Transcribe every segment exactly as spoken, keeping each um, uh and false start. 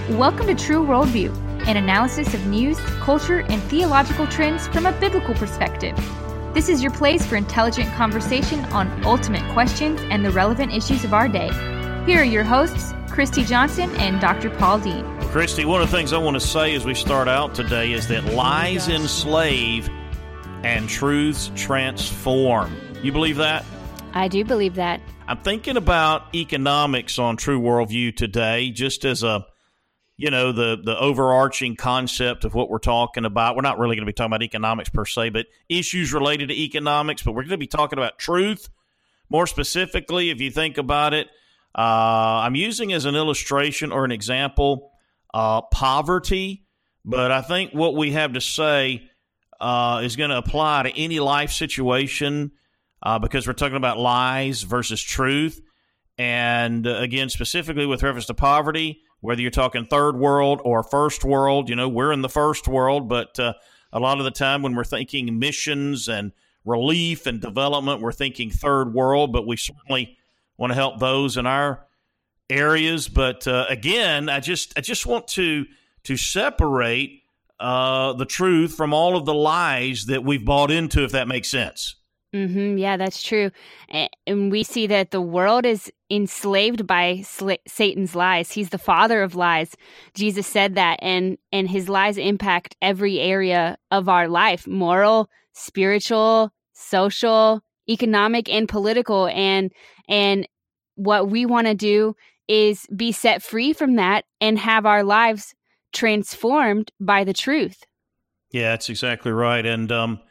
Welcome to True Worldview, an analysis of news, culture, and theological trends from a biblical perspective. This is your place for intelligent conversation on ultimate questions and the relevant issues of our day. Here are your hosts, Christy Johnson and Doctor Paul Dean. Well, Christy, one of the things I want to say as we start out today is that lies enslave and truths transform. You believe that? I do believe that. I'm thinking about economics on True Worldview today, just as a, you know, the, the overarching concept of what we're talking about. We're not really going to be talking about economics per se, but issues related to economics, but we're going to be talking about truth. More specifically, if you think about it, uh, I'm using as an illustration or an example uh, poverty, but I think what we have to say uh, is going to apply to any life situation uh, because we're talking about lies versus truth. And uh, again, specifically with reference to poverty, whether you're talking third world or first world, you know, we're in the first world, but uh, a lot of the time when we're thinking missions and relief and development, we're thinking third world, but we certainly want to help those in our areas. But uh, again, I just I just want to to separate uh, the truth from all of the lies that we've bought into, if that makes sense. Mm-hmm. Yeah, that's true. And we see that the world is enslaved by sl- Satan's lies. He's the father of lies. Jesus said that, and, and his lies impact every area of our life: moral, spiritual, social, economic, and political. And, and what we want to do is be set free from that and have our lives transformed by the truth. Yeah, that's exactly right. And, um,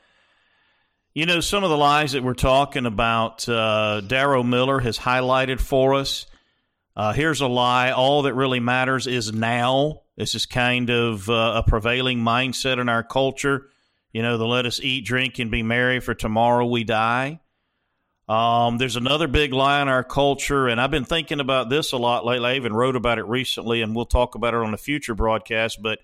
you know, some of the lies that we're talking about, uh, Darrow Miller has highlighted for us. Uh, here's a lie: all that really matters is now. This is kind of uh, a prevailing mindset in our culture. You know, the let us eat, drink, and be merry, for tomorrow we die. Um, there's another big lie in our culture, and I've been thinking about this a lot lately. I even wrote about it recently, and we'll talk about it on a future broadcast, but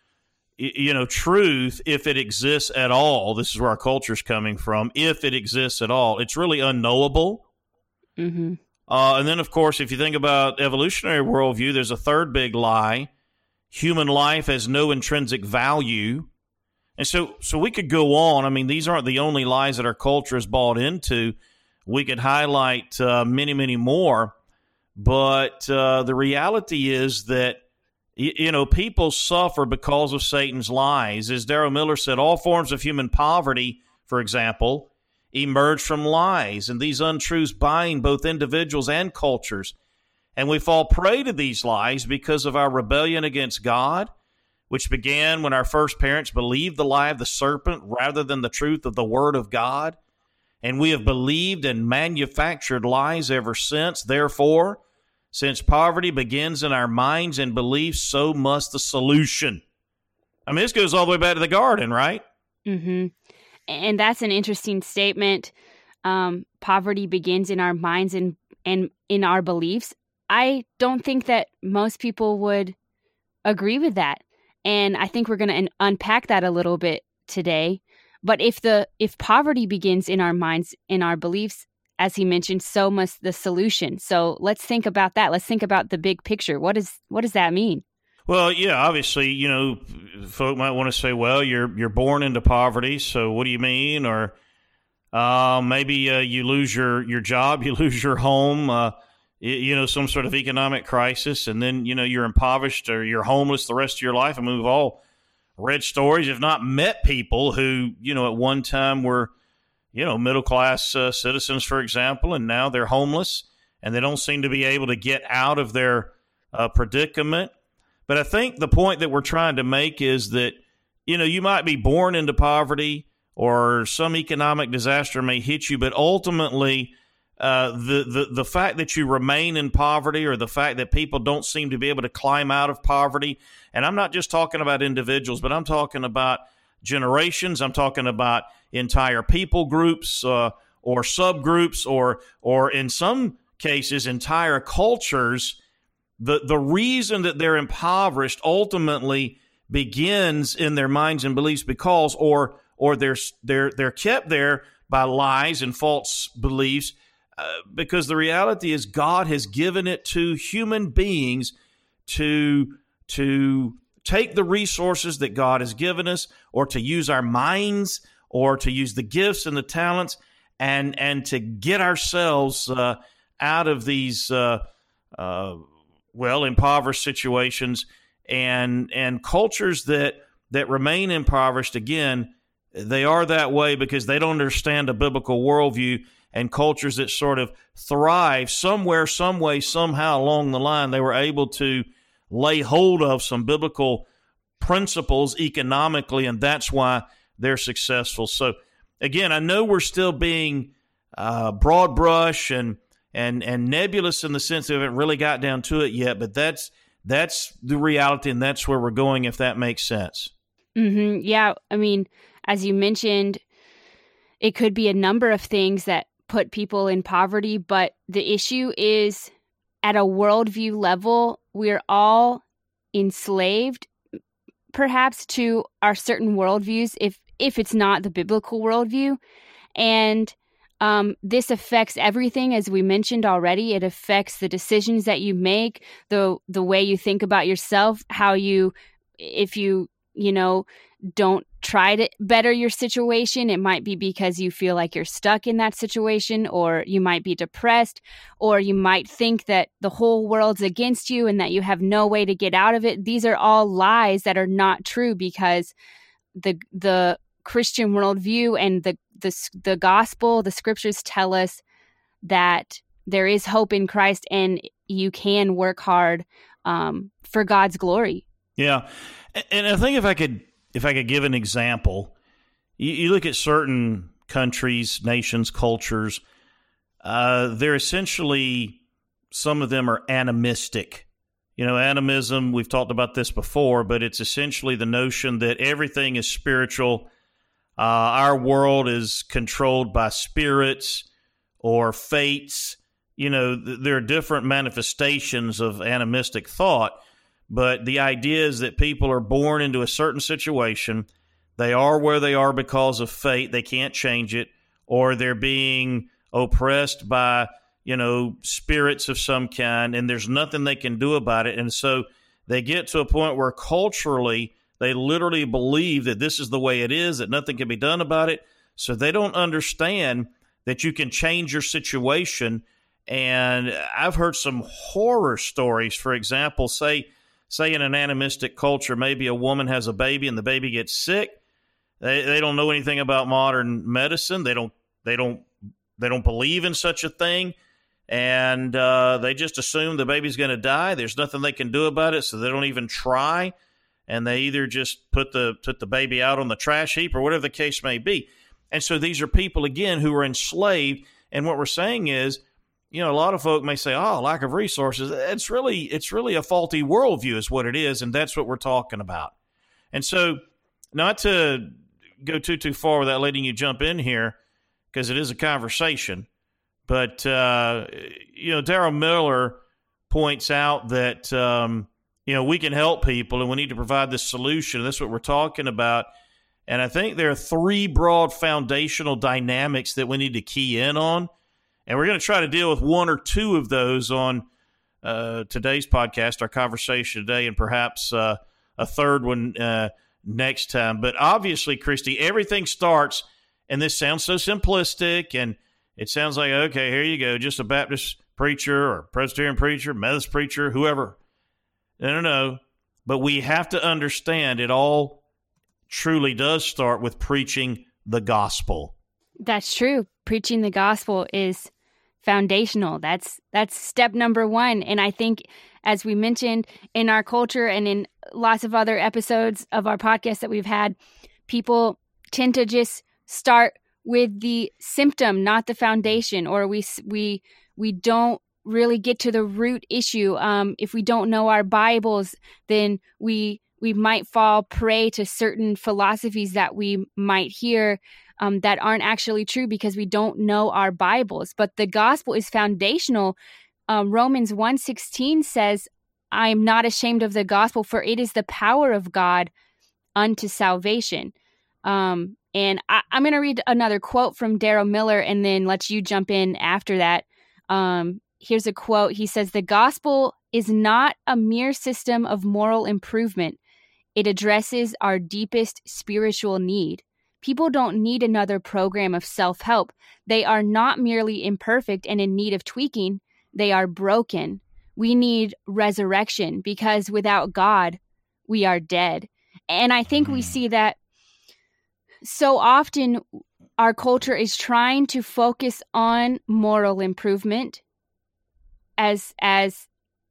you know, truth, if it exists at all, this is where our culture is coming from, if it exists at all, it's really unknowable. Mm-hmm. Uh, and then, of course, if you think about evolutionary worldview, there's a third big lie: human life has no intrinsic value. And so, so we could go on. I mean, these aren't the only lies that our culture is bought into. We could highlight uh, many, many more. But uh, the reality is that You know, people suffer because of Satan's lies. As Darrow Miller said, all forms of human poverty, for example, emerge from lies, and these untruths bind both individuals and cultures. And we fall prey to these lies because of our rebellion against God, which began when our first parents believed the lie of the serpent rather than the truth of the Word of God. And we have believed and manufactured lies ever since. Therefore, since poverty begins in our minds and beliefs, so must the solution. I mean, this goes all the way back to the garden, right? Mm-hmm. And that's an interesting statement. Um, poverty begins in our minds and, and in our beliefs. I don't think that most people would agree with that. And I think we're going to un- unpack that a little bit today. But if the if poverty begins in our minds, in our beliefs, as he mentioned, so must the solution. So let's think about that. Let's think about the big picture. What is what does that mean? Well, yeah, obviously, you know, folk might want to say, well, you're you're born into poverty, so what do you mean? Or uh, maybe uh, you lose your, your job, you lose your home, uh, you, you know, some sort of economic crisis, and then, you know, you're impoverished or you're homeless the rest of your life. I mean, we've all read stories, if not met people who, you know, at one time were, you know, middle-class uh, citizens, for example, and now they're homeless, and they don't seem to be able to get out of their uh, predicament. But I think the point that we're trying to make is that, you know, you might be born into poverty or some economic disaster may hit you, but ultimately uh, the, the, the fact that you remain in poverty or the fact that people don't seem to be able to climb out of poverty, and I'm not just talking about individuals, but I'm talking about generations, I'm talking about entire people groups uh, or subgroups or or in some cases entire cultures. The the reason that they're impoverished ultimately begins in their minds and beliefs because or or they're they're they're kept there by lies and false beliefs uh, because the reality is God has given it to human beings to to take the resources that God has given us, or to use our minds, or to use the gifts and the talents, and and to get ourselves uh, out of these uh, uh, well impoverished situations and and cultures that that remain impoverished. Again, they are that way because they don't understand a biblical worldview, and cultures that sort of thrive somewhere, some way, somehow along the line, they were able to lay hold of some biblical principles economically, and that's why they're successful. So, again, I know we're still being uh, broad brush and and and nebulous in the sense that we haven't really got down to it yet, but that's that's the reality, and that's where we're going, if that makes sense. Mm-hmm. Yeah, I mean, as you mentioned, it could be a number of things that put people in poverty, but the issue is at a worldview level, we're all enslaved, perhaps, to our certain worldviews, if if it's not the biblical worldview. And um, this affects everything, as we mentioned already. It affects the decisions that you make, the the way you think about yourself, how you, if you, you know, don't try to better your situation, it might be because you feel like you're stuck in that situation, or you might be depressed, or you might think that the whole world's against you and that you have no way to get out of it. These are all lies that are not true, because the the Christian worldview and the the the gospel, the scriptures tell us that there is hope in Christ, and you can work hard um, for God's glory. Yeah, and I think if I could if I could give an example, you, you look at certain countries, nations, cultures. Uh, they're essentially, some of them are animistic. You know, animism, we've talked about this before, but it's essentially the notion that everything is spiritual. Uh, our world is controlled by spirits or fates. You know, th- there are different manifestations of animistic thought, but the idea is that people are born into a certain situation. They are where they are because of fate. They can't change it, or they're being oppressed by, you know, spirits of some kind, and there's nothing they can do about it. And so they get to a point where culturally they literally believe that this is the way it is, that nothing can be done about it. So they don't understand that you can change your situation. And I've heard some horror stories. For example, say say in an animistic culture, maybe a woman has a baby and the baby gets sick. They they don't know anything about modern medicine. They don't they don't they don't believe in such a thing. And uh, they just assume the baby's going to die. There's nothing they can do about it, so they don't even try. And they either just put the put the baby out on the trash heap or whatever the case may be. And so these are people, again, who are enslaved. And what we're saying is, you know, a lot of folk may say, oh, lack of resources. It's really, it's really a faulty worldview is what it is, and that's what we're talking about. And so, not to go too, too far without letting you jump in here, because it is a conversation, but, uh, you know, Daryl Miller points out that, um, you know, we can help people and we need to provide this solution. That's what we're talking about. And I think there are three broad foundational dynamics that we need to key in on. And we're going to try to deal with one or two of those on uh, today's podcast, our conversation today, and perhaps uh, a third one uh, next time. But obviously, Christy, everything starts, and this sounds so simplistic, and it sounds like, okay, here you go, just a Baptist preacher or Presbyterian preacher, Methodist preacher, whoever. No, no, no. But we have to understand it all truly does start with preaching the gospel. That's true. Preaching the gospel is foundational. That's that's step number one. And I think, as we mentioned, in our culture and in lots of other episodes of our podcast that we've had, people tend to just start with the symptom, not the foundation, or we we we don't really get to the root issue. Um, if we don't know our Bibles, then we we might fall prey to certain philosophies that we might hear um, that aren't actually true because we don't know our Bibles. But the gospel is foundational. Um, Romans one sixteen says, I am not ashamed of the gospel, for it is the power of God unto salvation. Um, and I, I'm going to read another quote from Daryl Miller and then let you jump in after that. Um, here's a quote. He says, "The gospel is not a mere system of moral improvement. It addresses our deepest spiritual need. People don't need another program of self-help. They are not merely imperfect and in need of tweaking. They are broken. We need resurrection because without God, we are dead." And I think we see that so often our culture is trying to focus on moral improvement as, as,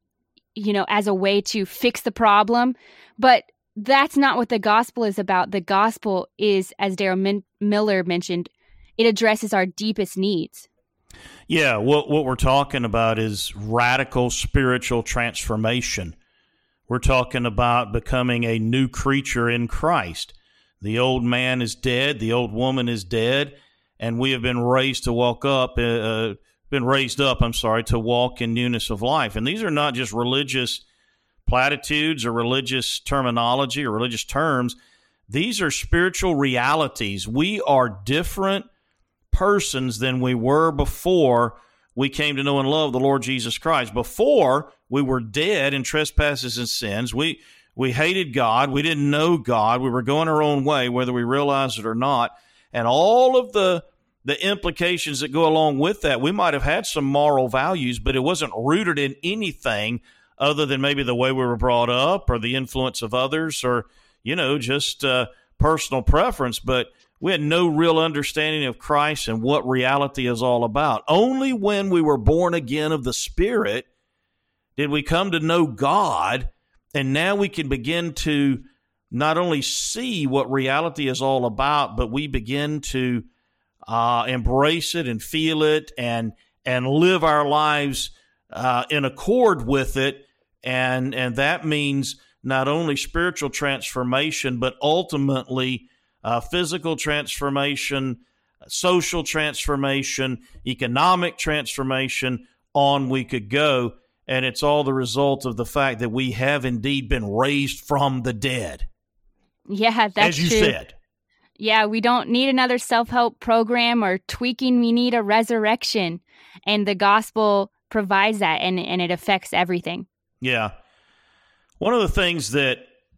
you know, as a way to fix the problem. But that's not what the gospel is about. The gospel is, as Daryl Min- Miller mentioned, it addresses our deepest needs. Yeah, what what we're talking about is radical spiritual transformation. We're talking about becoming a new creature in Christ. The old man is dead, the old woman is dead, and we have been raised to walk up, uh, been raised up, I'm sorry, to walk in newness of life. And these are not just religious platitudes or religious terminology or religious terms. These are spiritual realities. We are different persons than we were before we came to know and love the Lord Jesus Christ. Before, we were dead in trespasses and sins. We we hated God. We didn't know God. We were going our own way, whether we realized it or not. And all of the the implications that go along with that, we might have had some moral values, but it wasn't rooted in anything other than maybe the way we were brought up or the influence of others or, you know, just uh, personal preference. But we had no real understanding of Christ and what reality is all about. Only when we were born again of the Spirit did we come to know God, and now we can begin to not only see what reality is all about, but we begin to uh, embrace it and feel it and and live our lives uh, in accord with it. And and that means not only spiritual transformation, but ultimately uh, physical transformation, social transformation, economic transformation, on we could go. And it's all the result of the fact that we have indeed been raised from the dead. Yeah, that's as you true. said. Yeah, we don't need another self-help program or tweaking. We need a resurrection. And the gospel provides that, and, and it affects everything. Yeah. One of the things that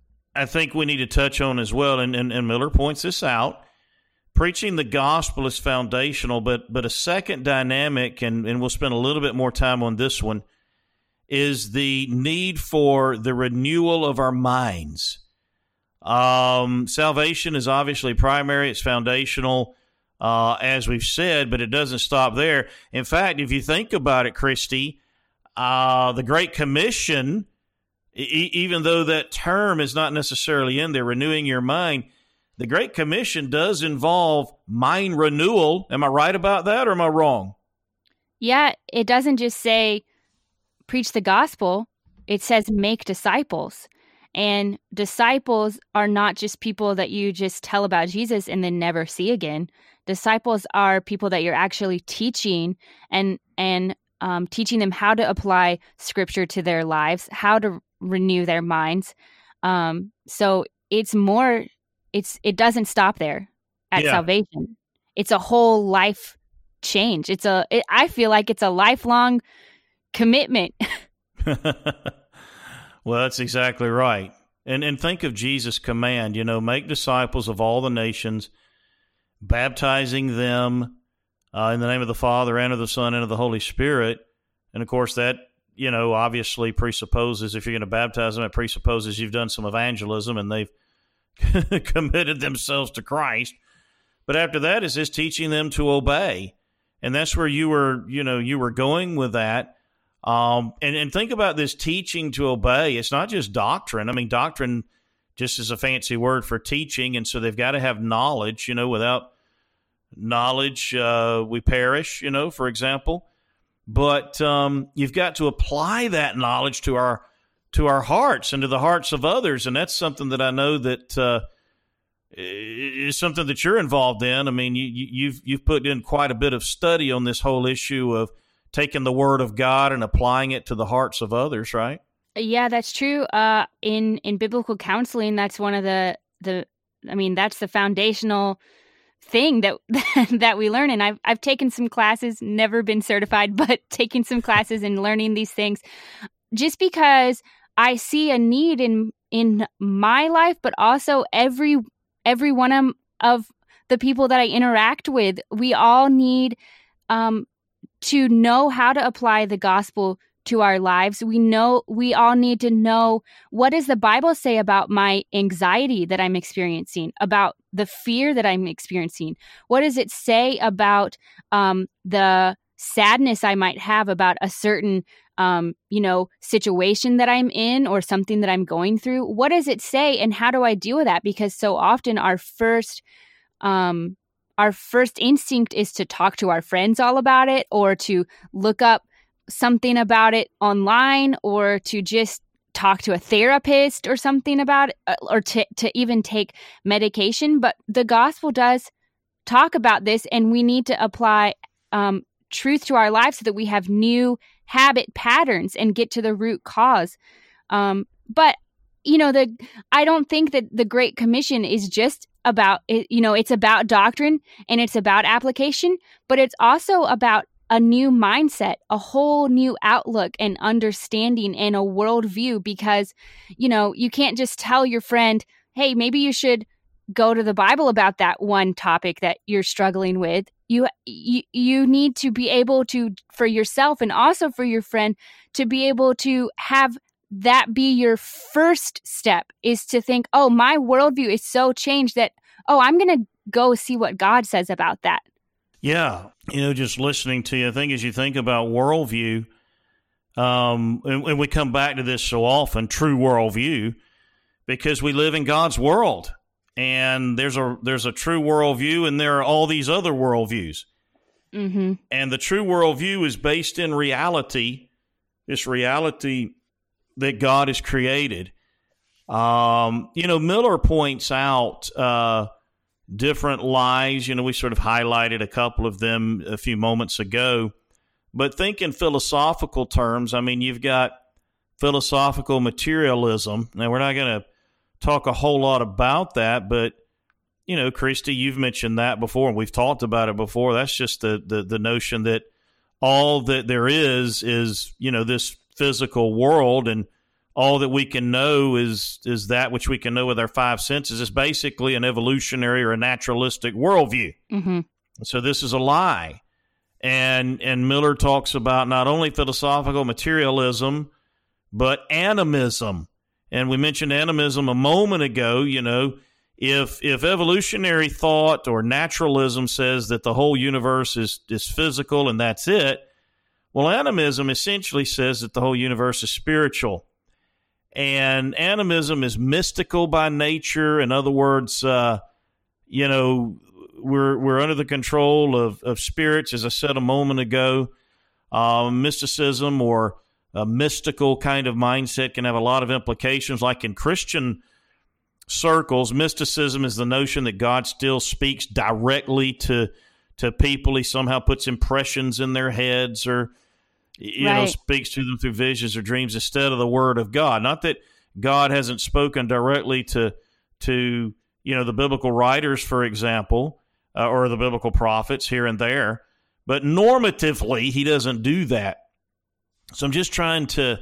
I think we need to touch on as well, and, and, and Miller points this out, preaching the gospel is foundational, but but a second dynamic, and, and we'll spend a little bit more time on this one, is the need for the renewal of our minds. Um, salvation is obviously primary, it's foundational, uh, as we've said, but it doesn't stop there. In fact, if you think about it, Christy, uh, the Great Commission, e- even though that term is not necessarily in there, renewing your mind, the Great Commission does involve mind renewal. Am I right about that, or am I wrong? Yeah, it doesn't just say preach the gospel. It says make disciples. And disciples are not just people that you just tell about Jesus and then never see again. Disciples are people that you're actually teaching and and um, teaching them how to apply Scripture to their lives, how to renew their minds. Um, so it's more. It's it doesn't stop there at yeah. salvation. It's a whole life change. It's a. It, I feel like it's a lifelong commitment. Well, that's exactly right. And and think of Jesus' command, you know, make disciples of all the nations, baptizing them uh, in the name of the Father and of the Son and of the Holy Spirit. And, of course, that, you know, obviously presupposes, if you're going to baptize them, it presupposes you've done some evangelism and they've committed themselves to Christ. But after that is just teaching them to obey. And that's where you were, you know, you were going with that. Um, and, and think about this teaching to obey. It's not just doctrine. I mean, doctrine just is a fancy word for teaching, and so they've got to have knowledge. You know, without knowledge, uh, we perish, you know, for example. But um, you've got to apply that knowledge to our to our hearts and to the hearts of others, and that's something that I know that uh, is something that you're involved in. I mean, you, you, you've you've put in quite a bit of study on this whole issue of taking the Word of God and applying it to the hearts of others, right? Yeah, that's true. Uh, in in biblical counseling, that's one of the the. I mean, that's the foundational thing that that we learn. And I've I've taken some classes, never been certified, but taking some classes and learning these things just because I see a need in in my life, but also every every one of, of the people that I interact with. We all need um, to know how to apply the gospel to our lives. We know we all need to know, what does the Bible say about my anxiety that I'm experiencing, about the fear that I'm experiencing? What does it say about um, the sadness I might have about a certain um, you know, situation that I'm in or something that I'm going through? What does it say, and how do I deal with that? Because so often our first, um, our first instinct is to talk to our friends all about it, or to look up something about it online, or to just talk to a therapist or something about it, or to, to even take medication. But the gospel does talk about this, and we need to apply um, truth to our lives so that we have new habit patterns and get to the root cause. Um, but, you know, the I don't think that the Great Commission is just about, you know, it's about doctrine and it's about application, but it's also about a new mindset, a whole new outlook and understanding and a worldview. Because, you know, you can't just tell your friend, hey, maybe you should go to the Bible about that one topic that you're struggling with. You, you you need to be able to, for yourself and also for your friend, to be able to have that be your first step, is to think, oh, my worldview is so changed that, oh, I'm going to go see what God says about that. Yeah. You know, just listening to you, I think as you think about worldview, um, and, and we come back to this so often, true worldview, because we live in God's world. And there's a there's a true worldview, and there are all these other worldviews. Mm-hmm. And the true worldview is based in reality, this reality that God has created. Um, you know, Miller points out uh, different lies. You know, we sort of highlighted a couple of them a few moments ago. But think in philosophical terms. I mean, you've got philosophical materialism. Now, we're not going to talk a whole lot about that, but, you know, Christy, you've mentioned that before, and we've talked about it before. That's just the, the, the notion that all that there is is, you know, this physical world, and all that we can know is is that which we can know with our five senses. Is basically an evolutionary or a naturalistic worldview. Mm-hmm. So this is a lie. And, and Miller talks about not only philosophical materialism, but animism. And we mentioned animism a moment ago. You know, if if evolutionary thought or naturalism says that the whole universe is, is physical and that's it, well, animism essentially says that the whole universe is spiritual. And animism is mystical by nature. In other words, uh, you know, we're we're under the control of, of spirits, as I said a moment ago. Uh, mysticism or a mystical kind of mindset can have a lot of implications. Like in Christian circles, mysticism is the notion that God still speaks directly to to people. He somehow puts impressions in their heads, or you right. know, speaks to them through visions or dreams instead of the Word of God. Not that God hasn't spoken directly to to you know the biblical writers, for example, uh, or the biblical prophets here and there, but normatively He doesn't do that. So I'm just trying to,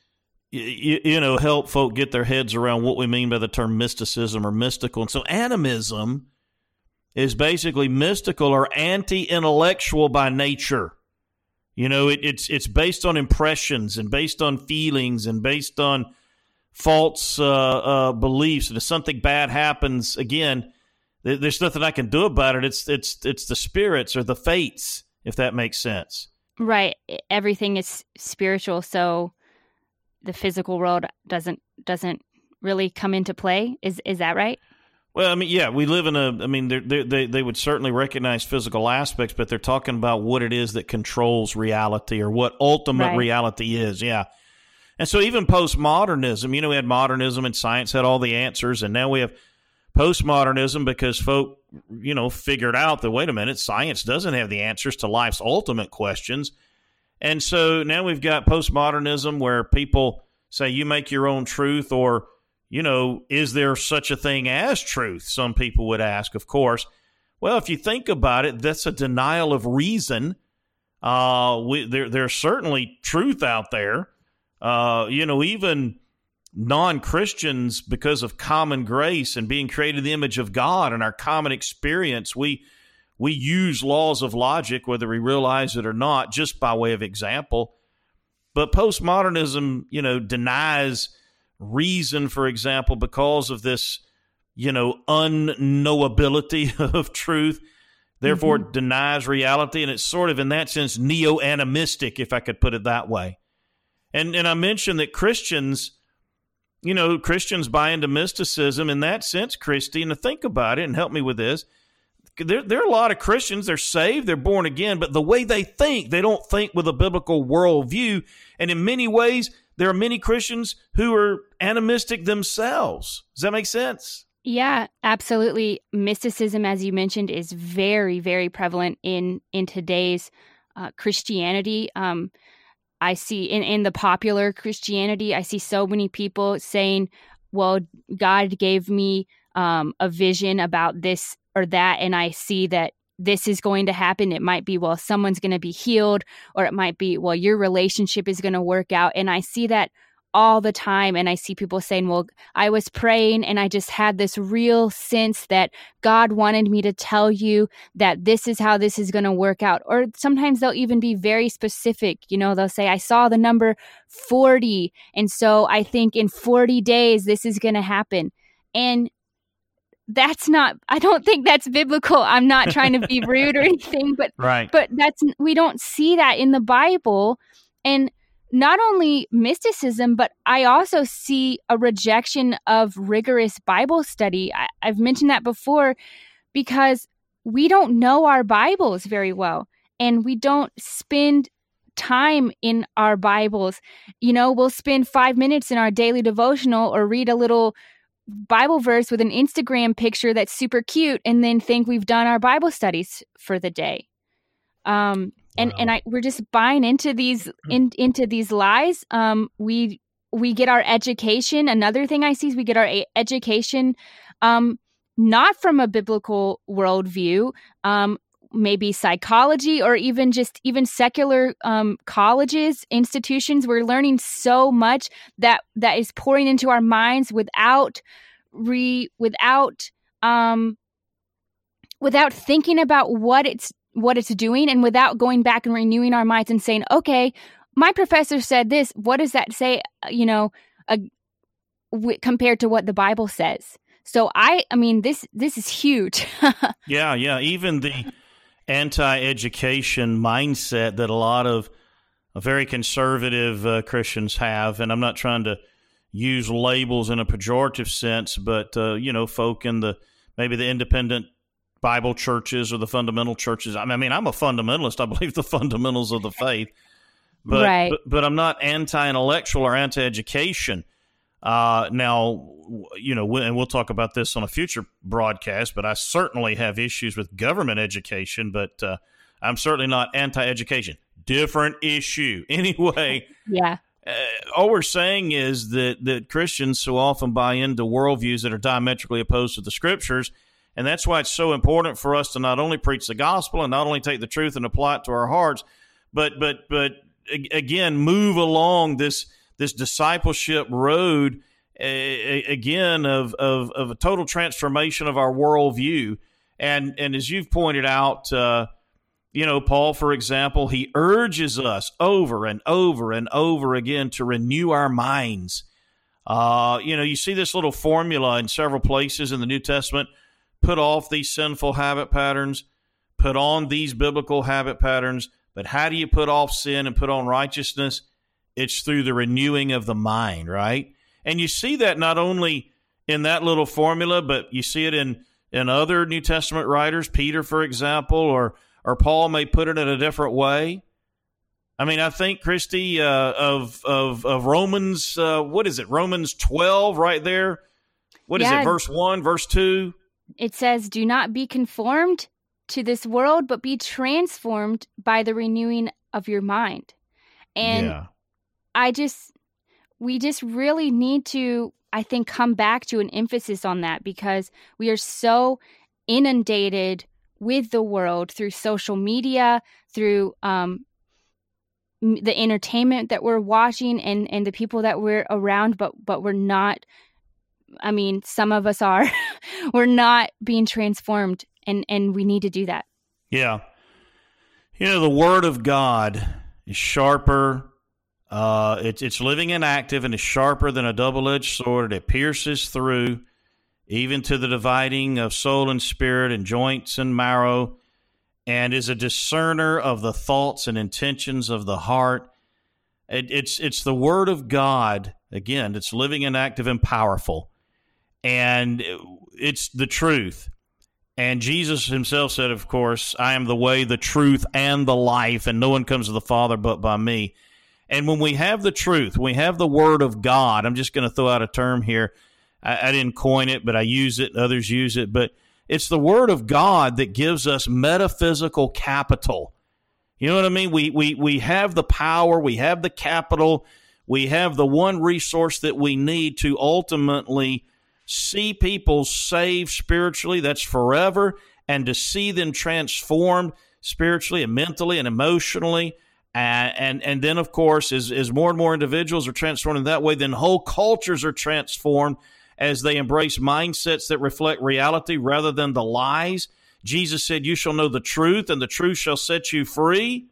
you, you know, help folk get their heads around what we mean by the term mysticism or mystical. And so animism is basically mystical or anti-intellectual by nature. You know, it, it's it's based on impressions and based on feelings and based on false uh, uh, beliefs. And if something bad happens, again, th- there's nothing I can do about it. It's it's it's the spirits or the fates, if that makes sense. Right. Everything is spiritual, so the physical world doesn't doesn't really come into play. Is is that right? Well, I mean, yeah, we live in a, I mean, they they they would certainly recognize physical aspects, but they're talking about what it is that controls reality, or what ultimate right. reality is, yeah. And so even postmodernism, you know, we had modernism and science had all the answers, and now we have postmodernism because folk, you know, figured out that, wait a minute, science doesn't have the answers to life's ultimate questions. And so now we've got postmodernism where people say you make your own truth, or, you know, is there such a thing as truth? Some people would ask, of course. Well, if you think about it, that's a denial of reason. Uh, we, there, there's certainly truth out there. Uh, you know, even non-Christians, because of common grace and being created in the image of God and our common experience, we we use laws of logic, whether we realize it or not, just by way of example. But postmodernism, you know, denies reason, for example, because of this, you know, unknowability of truth. Therefore, mm-hmm. it denies reality, and it's sort of, in that sense, neo-animistic, if I could put it that way. And and I mentioned that Christians, you know, Christians buy into mysticism in that sense, Christy, and to think about it, and help me with this, there, there are a lot of Christians, they're saved, they're born again, but the way they think, they don't think with a biblical worldview, and in many ways, there are many Christians who are animistic themselves. Does that make sense? Yeah, absolutely. Mysticism, as you mentioned, is very, very prevalent in in today's uh, Christianity. Um, I see in, in the popular Christianity, I see so many people saying, well, God gave me um, a vision about this or that, and I see that this is going to happen. It might be, well, someone's going to be healed, or it might be, well, your relationship is going to work out. And I see that all the time. And I see people saying, well, I was praying and I just had this real sense that God wanted me to tell you that this is how this is going to work out. Or sometimes they'll even be very specific. You know, they'll say, I saw the number forty. And so I think in forty days, this is going to happen. And that's not, I don't think that's biblical. I'm not trying to be rude or anything, but, right. but that's, we don't see that in the Bible. And not only mysticism, but I also see a rejection of rigorous Bible study. I, I've mentioned that before because we don't know our Bibles very well, and we don't spend time in our Bibles. You know, we'll spend five minutes in our daily devotional or read a little Bible verse with an Instagram picture that's super cute and then think we've done our Bible studies for the day. Um, And wow. and I we're just buying into these in, into these lies. Um, we we get our education. Another thing I see is we get our a- education, um, not from a biblical worldview. Um, maybe psychology or even just even secular um, colleges, institutions. We're learning so much that that is pouring into our minds without re without um, without thinking about what it's. what it's doing, and without going back and renewing our minds and saying, okay, my professor said this. What does that say, you know, uh, w- compared to what the Bible says? So I, I mean, this, this is huge. yeah. Yeah. Even the anti-education mindset that a lot of uh, very conservative uh, Christians have. And I'm not trying to use labels in a pejorative sense, but, uh, you know, folk in the, maybe the independent Bible churches or the fundamental churches. I mean, I'm a fundamentalist. I believe the fundamentals of the faith, but right. but, but I'm not anti-intellectual or anti-education. Uh, now, you know, and we'll talk about this on a future broadcast, but I certainly have issues with government education, but uh, I'm certainly not anti-education. Different issue. Anyway, yeah. Uh, all we're saying is that, that Christians so often buy into worldviews that are diametrically opposed to the Scriptures. And that's why it's so important for us to not only preach the gospel and not only take the truth and apply it to our hearts, but but but again, move along this this discipleship road uh, again of, of of a total transformation of our worldview. And and as you've pointed out, uh, you know, Paul, for example, he urges us over and over and over again to renew our minds. Uh, you know, you see this little formula in several places in the New Testament. Put off these sinful habit patterns, put on these biblical habit patterns. But how do you put off sin and put on righteousness? It's through the renewing of the mind, right? And you see that not only in that little formula, but you see it in, in other New Testament writers, Peter, for example, or or Paul may put it in a different way. I mean, I think, Christy, uh, of, of, of Romans, uh, what is it, Romans twelve right there? What yeah. is it, verse one, verse two? It says, do not be conformed to this world, but be transformed by the renewing of your mind. And yeah. I just, we just really need to, I think, come back to an emphasis on that because we are so inundated with the world through social media, through um, the entertainment that we're watching and, and the people that we're around, but but we're not, I mean, some of us are, we're not being transformed, and, and we need to do that. Yeah. You know, the Word of God is sharper, uh, it's, it's living and active, and is sharper than a double-edged sword. It pierces through, even to the dividing of soul and spirit and joints and marrow, and is a discerner of the thoughts and intentions of the heart. It, it's it's the Word of God, again, it's living and active and powerful, and it's the truth. And Jesus himself said, of course, I am the way, the truth, and the life, and no one comes to the Father but by me. And when we have the truth, we have the Word of God, I'm just going to throw out a term here. I, I didn't coin it, but I use it, others use it, but it's the Word of God that gives us metaphysical capital. You know what I mean? We we we have the power, we have the capital, we have the one resource that we need to ultimately see people saved spiritually, that's forever, and to see them transformed spiritually and mentally and emotionally. And and, and then, of course, as, as more and more individuals are transformed in that way, then whole cultures are transformed as they embrace mindsets that reflect reality rather than the lies. Jesus said, you shall know the truth, and the truth shall set you free.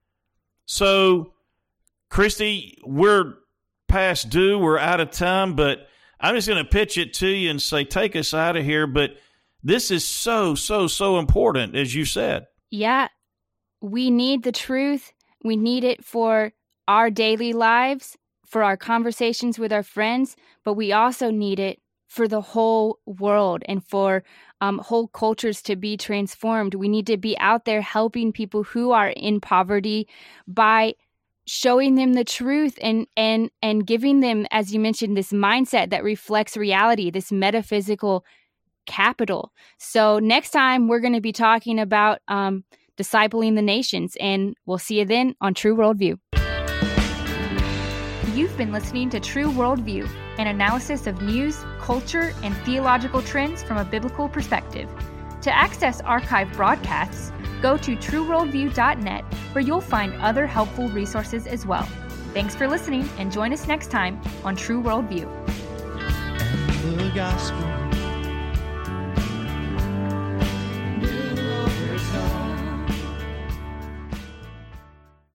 So, Christy, we're past due. We're out of time, but I'm just going to pitch it to you and say, take us out of here. But this is so, so, so important, as you said. Yeah, we need the truth. We need it for our daily lives, for our conversations with our friends, but we also need it for the whole world and for um, whole cultures to be transformed. We need to be out there helping people who are in poverty by showing them the truth and and and giving them, as you mentioned, this mindset that reflects reality, this metaphysical capital. So next time we're going to be talking about um, discipling the nations, and we'll see you then on True Worldview. You've been listening to True Worldview, an analysis of news, culture, and theological trends from a biblical perspective. To access archived broadcasts, go to true worldview dot net, where you'll find other helpful resources as well. Thanks for listening, and join us next time on True Worldview. And the gospel